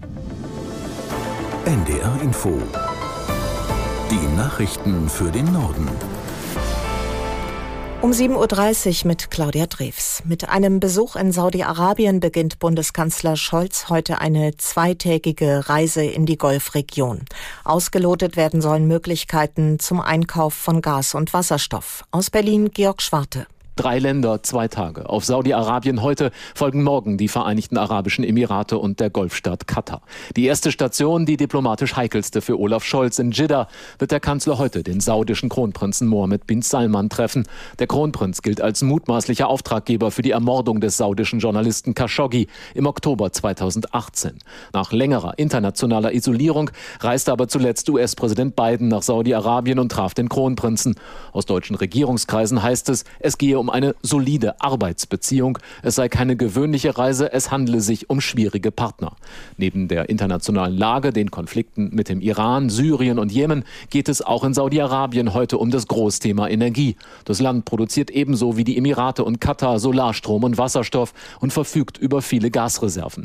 NDR Info. Die Nachrichten für den Norden. Um 7.30 Uhr mit Claudia Drews. Mit einem Besuch in Saudi-Arabien beginnt Bundeskanzler Scholz heute eine zweitägige Reise in die Golfregion. Ausgelotet werden sollen Möglichkeiten zum Einkauf von Gas und Wasserstoff. Aus Berlin Georg Schwarte. 3 Länder, 2 Tage. Auf Saudi-Arabien heute folgen morgen die Vereinigten Arabischen Emirate und der Golfstaat Katar. Die erste Station, die diplomatisch heikelste für Olaf Scholz in Dschidda, wird der Kanzler heute den saudischen Kronprinzen Mohammed bin Salman treffen. Der Kronprinz gilt als mutmaßlicher Auftraggeber für die Ermordung des saudischen Journalisten Khashoggi im Oktober 2018. Nach längerer internationaler Isolierung reiste aber zuletzt US-Präsident Biden nach Saudi-Arabien und traf den Kronprinzen. Aus deutschen Regierungskreisen heißt es, es gehe um eine solide Arbeitsbeziehung. Es sei keine gewöhnliche Reise, es handle sich um schwierige Partner. Neben der internationalen Lage, den Konflikten mit dem Iran, Syrien und Jemen, geht es auch in Saudi-Arabien heute um das Großthema Energie. Das Land produziert ebenso wie die Emirate und Katar Solarstrom und Wasserstoff und verfügt über viele Gasreserven.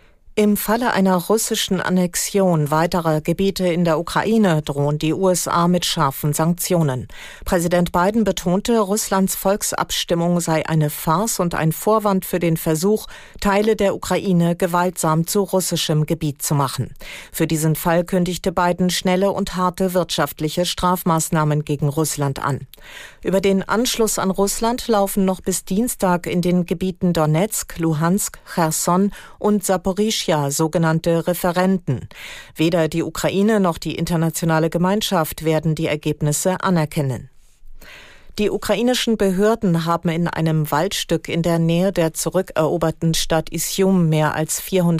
Im Falle einer russischen Annexion weiterer Gebiete in der Ukraine drohen die USA mit scharfen Sanktionen. Präsident Biden betonte, Russlands Volksabstimmung sei eine Farce und ein Vorwand für den Versuch, Teile der Ukraine gewaltsam zu russischem Gebiet zu machen. Für diesen Fall kündigte Biden schnelle und harte wirtschaftliche Strafmaßnahmen gegen Russland an. Über den Anschluss an Russland laufen noch bis Dienstag in den Gebieten Donetsk, Luhansk, Cherson und Saporischschja sogenannte Referenden. Weder die Ukraine noch die internationale Gemeinschaft werden die Ergebnisse anerkennen. Die ukrainischen Behörden haben in einem Waldstück in der Nähe der zurückeroberten Stadt Izjum mehr als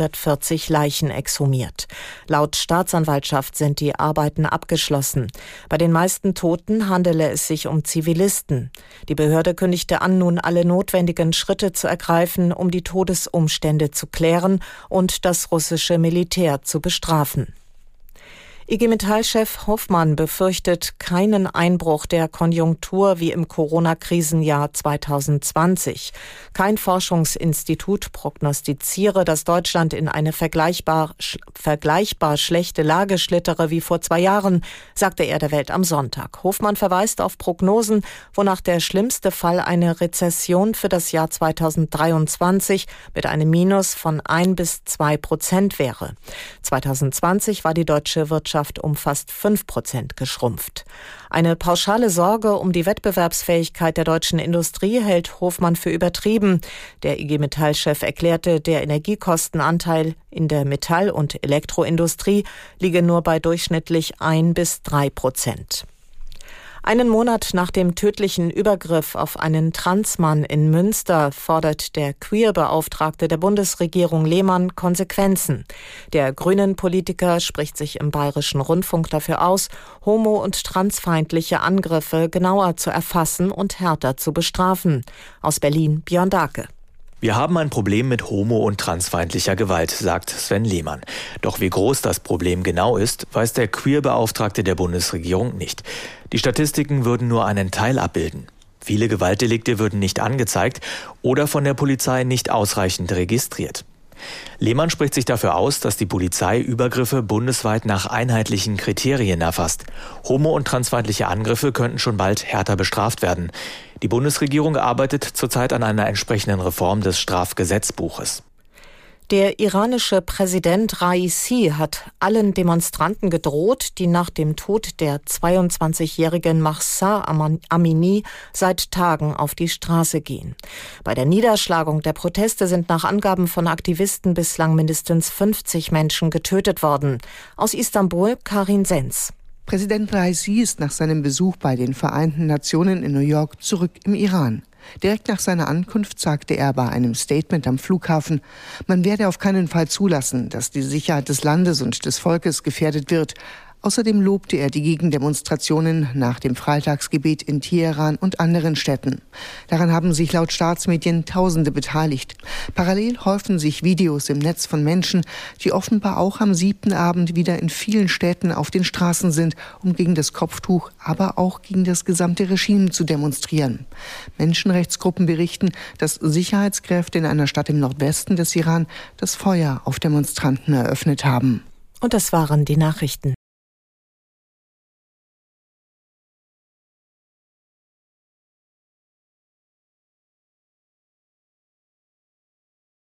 440 Leichen exhumiert. Laut Staatsanwaltschaft sind die Arbeiten abgeschlossen. Bei den meisten Toten handele es sich um Zivilisten. Die Behörde kündigte an, nun alle notwendigen Schritte zu ergreifen, um die Todesumstände zu klären und das russische Militär zu bestrafen. IG Metall-Chef Hoffmann befürchtet keinen Einbruch der Konjunktur wie im Corona-Krisenjahr 2020. Kein Forschungsinstitut prognostiziere, dass Deutschland in eine vergleichbar schlechte Lage schlittere wie vor 2 Jahren, sagte er der Welt am Sonntag. Hoffmann verweist auf Prognosen, wonach der schlimmste Fall eine Rezession für das Jahr 2023 mit einem Minus von 1-2% wäre. 2020 war die deutsche Wirtschaft um fast 5% geschrumpft. Eine pauschale Sorge um die Wettbewerbsfähigkeit der deutschen Industrie hält Hofmann für übertrieben. Der IG Metall-Chef erklärte, der Energiekostenanteil in der Metall- und Elektroindustrie liege nur bei durchschnittlich 1-3%. Einen Monat nach dem tödlichen Übergriff auf einen Transmann in Münster fordert der Queer-Beauftragte der Bundesregierung Lehmann Konsequenzen. Der Grünen-Politiker spricht sich im Bayerischen Rundfunk dafür aus, homo- und transfeindliche Angriffe genauer zu erfassen und härter zu bestrafen. Aus Berlin Björn Dahlke. Wir haben ein Problem mit homo- und transfeindlicher Gewalt, sagt Sven Lehmann. Doch wie groß das Problem genau ist, weiß der Queer-Beauftragte der Bundesregierung nicht. Die Statistiken würden nur einen Teil abbilden. Viele Gewaltdelikte würden nicht angezeigt oder von der Polizei nicht ausreichend registriert. Lehmann spricht sich dafür aus, dass die Polizei Übergriffe bundesweit nach einheitlichen Kriterien erfasst. Homo- und transfeindliche Angriffe könnten schon bald härter bestraft werden. Die Bundesregierung arbeitet zurzeit an einer entsprechenden Reform des Strafgesetzbuches. Der iranische Präsident Raisi hat allen Demonstranten gedroht, die nach dem Tod der 22-jährigen Mahsa Amini seit Tagen auf die Straße gehen. Bei der Niederschlagung der Proteste sind nach Angaben von Aktivisten bislang mindestens 50 Menschen getötet worden. Aus Istanbul Karin Sens. Präsident Raisi ist nach seinem Besuch bei den Vereinten Nationen in New York zurück im Iran. Direkt nach seiner Ankunft sagte er bei einem Statement am Flughafen, man werde auf keinen Fall zulassen, dass die Sicherheit des Landes und des Volkes gefährdet wird. Außerdem lobte er die Gegendemonstrationen nach dem Freitagsgebet in Teheran und anderen Städten. Daran haben sich laut Staatsmedien Tausende beteiligt. Parallel häufen sich Videos im Netz von Menschen, die offenbar auch am 7. Abend wieder in vielen Städten auf den Straßen sind, um gegen das Kopftuch, aber auch gegen das gesamte Regime zu demonstrieren. Menschenrechtsgruppen berichten, dass Sicherheitskräfte in einer Stadt im Nordwesten des Iran das Feuer auf Demonstranten eröffnet haben. Und das waren die Nachrichten.